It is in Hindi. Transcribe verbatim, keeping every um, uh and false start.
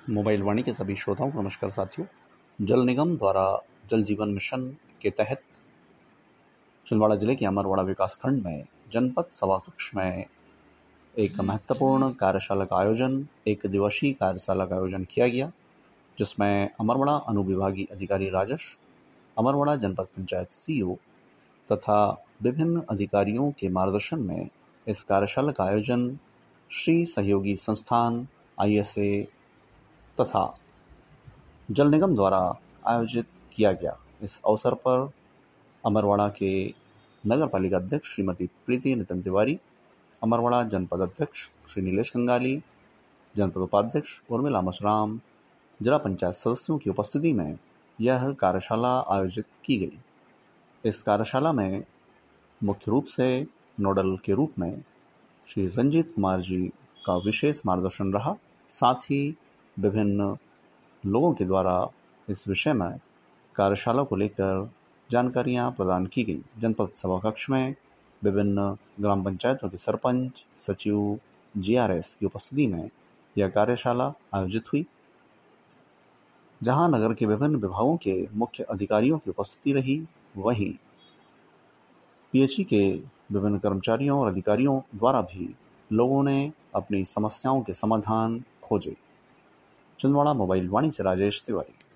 मोबाइल वाणी के सभी श्रोताओं को नमस्कार साथियों। जल निगम द्वारा जल जीवन मिशन के तहत छिंदवाड़ा जिले के अमरवाड़ा विकासखंड में जनपद सभा कक्ष में एक महत्वपूर्ण कार्यशाला का आयोजन एक दिवसीय कार्यशाला का आयोजन किया गया, जिसमें अमरवाड़ा अनुविभागीय अधिकारी राजस्व, अमरवाड़ा जनपद पंचायत सीईओ तथा विभिन्न अधिकारियों के मार्गदर्शन में इस कार्यशाला का आयोजन श्री सहयोगी संस्थान आईएसए तथा जल निगम द्वारा आयोजित किया गया। इस अवसर पर अमरवाड़ा के नगर पालिका अध्यक्ष श्रीमती प्रीति नितिन तिवारी, अमरवाड़ा जनपद अध्यक्ष श्री नीलेश कंगाली, जनपद उपाध्यक्ष उर्मिला मसराम, जिला पंचायत सदस्यों की उपस्थिति में यह कार्यशाला आयोजित की गई। इस कार्यशाला में मुख्य रूप से नोडल के रूप में श्री रंजीत कुमार जी का विशेष मार्गदर्शन रहा। साथ ही विभिन्न लोगों के द्वारा इस विषय में कार्यशाला को लेकर जानकारियां प्रदान की गई। जनपद सभा कक्ष में विभिन्न ग्राम पंचायतों के सरपंच, सचिव, जीआरएस की उपस्थिति में यह कार्यशाला आयोजित हुई, जहां नगर के विभिन्न विभागों के मुख्य अधिकारियों की उपस्थिति रही। वहीं पीएचई के विभिन्न कर्मचारियों और अधिकारियों द्वारा भी लोगों ने अपनी समस्याओं के समाधान खोजे। छिंदवाड़ा मोबाइल वाणी से राजेश तिवारी।